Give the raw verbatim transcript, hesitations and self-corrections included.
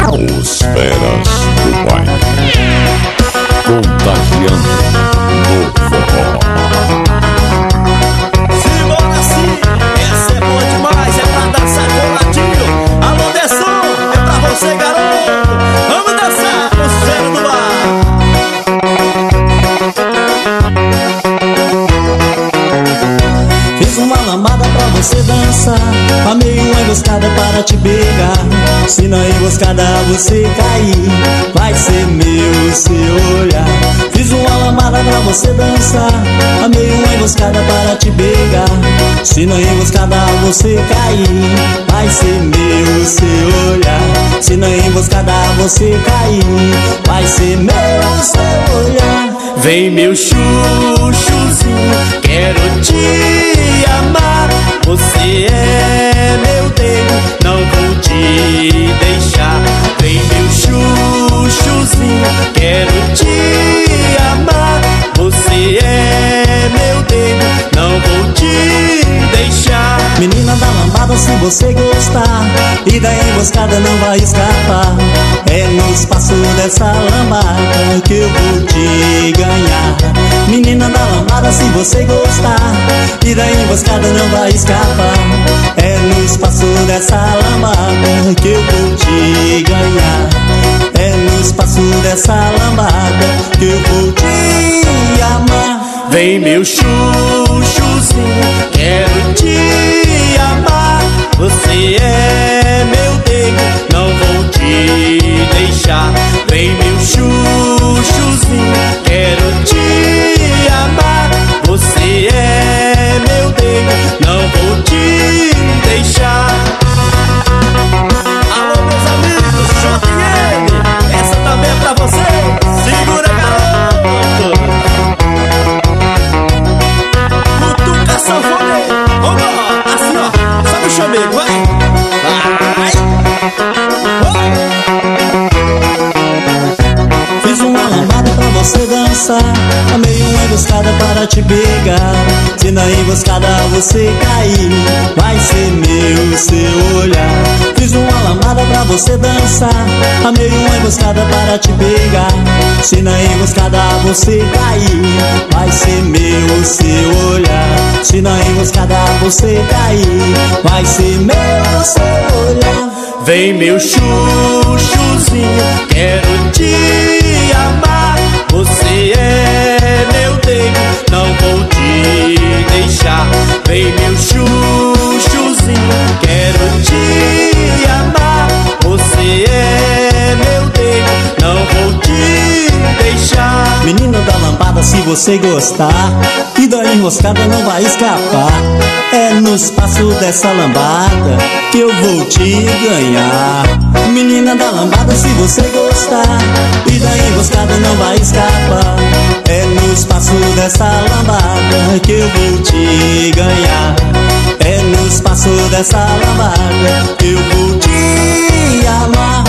Os feras do baile, contagiando no forró. Simbora sim, essa é boa demais, é pra dançar coladinho. Alô, Desson, é pra você, garoto. Vamos dançar com os feras do baile. Fiz uma lambada pra você dançar, amei uma emboscada para te pegar. Se na emboscada você cair, vai ser meu seu olhar. Fiz uma lambada pra você dançar, amei uma emboscada para te pegar. Se na emboscada você cair, vai ser meu seu olhar. Se na emboscada você cair, vai ser meu seu olhar. Vem meu chuchuzinho, quero te amar. Você é meu dedo, não vou te deixar. Vem meu chuchuzinho, quero te amar. Você é meu dedo, não vou te deixar. Menina da lambada, se você gostar, e da emboscada não vai escapar. É no espaço dessa lambada que eu vou te ganhar. Menina da lambada, se você gostar, e da emboscada não vai escapar. É no espaço dessa lambada que eu vou te ganhar. É no espaço dessa lambada que eu vou te amar. Vem meu chuchuzinho, quero te amar. Você é meu dedo, não vou te deixar. Vem meu chuchuzinho, quero te amar. Você é meu dedo, não vou te deixar. Alô meus amigos, J M, essa também é pra você. Segura, garoto. Cutuca sanfoneiro. Vamos lá, assim ó, sabe o chamego, vai. Vai. Fiz uma lambada pra você dançar, amei uma emboscada para te pegar. Se na emboscada você cair, vai ser meu seu olhar. Fiz uma lambada pra você dançar, amei uma emboscada para te pegar. Se na emboscada você cair, vai ser meu seu olhar. Se na emboscada você cair, vai ser meu seu olhar. Vem meu chuchuzinho, quero te amar. Você é meu dedo, não vou te deixar. Vem meu chuchuzinho, quero te amar. Você é meu dedo, não vou te deixar. Menina da lambada, se você gostar, e da enroscada não vai escapar. É no espaço dessa lambada que eu vou te ganhar. Menina da lambada, se você gostar, e da enroscada não vai escapar. É no espaço dessa lambada que eu vou te ganhar. É no espaço dessa lambada que eu vou te amar.